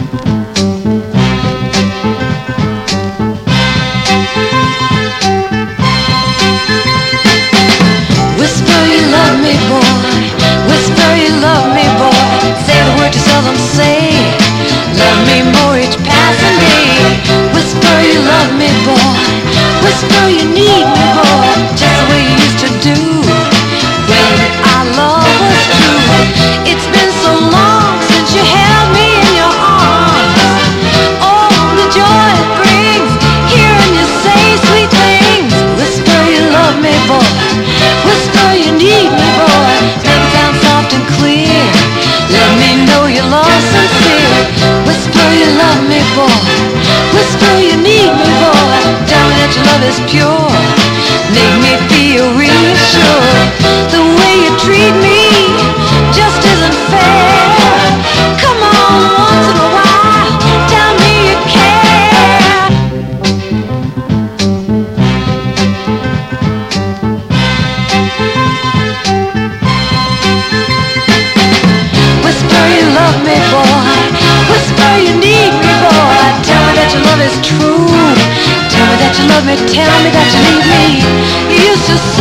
Whisper you love me, boy. Whisper you love me, boy. Say the word you seldom say. Love me more each passing day. Whisper you love me, boy. Whisper you need me, boy. Just the way you used to do when our love was true. It's been so long since you held me in your arms. Oh, the joy it brings hearing you say sweet things. Whisper you love me, boy. Whisper you need me, boy. Make it sound soft and clear. Let me know your love sincere. Whisper you love me, boy. Whisper you need me, boy. Tell me that your love is pure. Make me feel real sure. The way you treat me just isn't fair. Come on, once in a while, tell me you care. Whisper you love me, boy. Whisper you need me, boy. Tell me that your love is true. Tell me that you love me. Tell me that you need me. You used to